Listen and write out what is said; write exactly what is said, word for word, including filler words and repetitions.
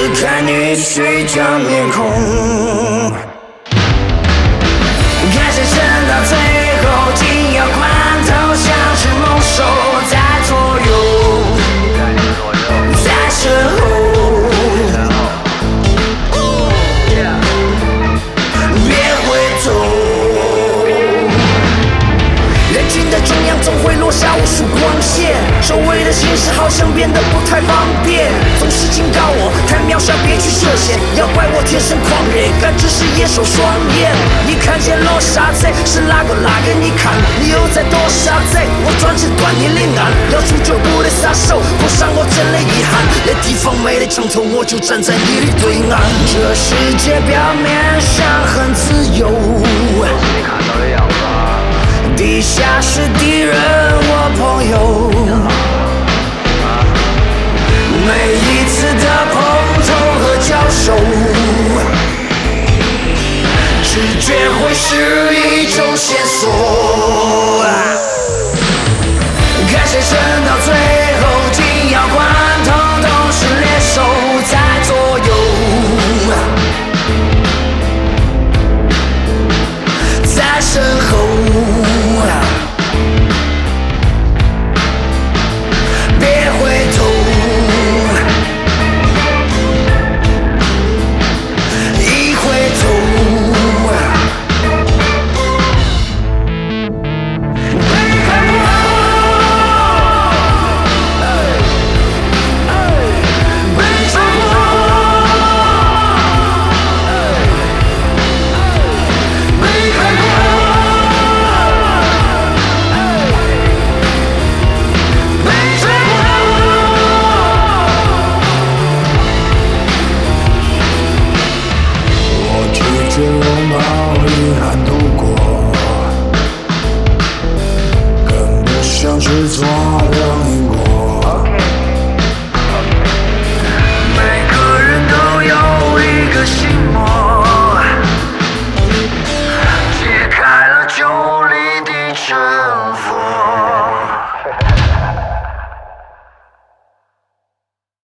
看你虚张面孔，看谁撑到最后，紧要关头像是猛兽在左右，在身后。中央总会落下无数光线，周围的现实好像变得不太方便，总是警告我太渺小别去涉险，要怪我天生狂野，但只是野兽双眼。你看见落沙贼是哪个拿给你看？你又在躲啥贼？我专程断你领案，要出就不得撒手，碰上我真的遗憾，连地方没得墙头，我就站在你的对岸。这世界表面上很自由， 你看到的样子地下是敌人，我朋友。每一次的碰头和交手，直觉会是一种线索。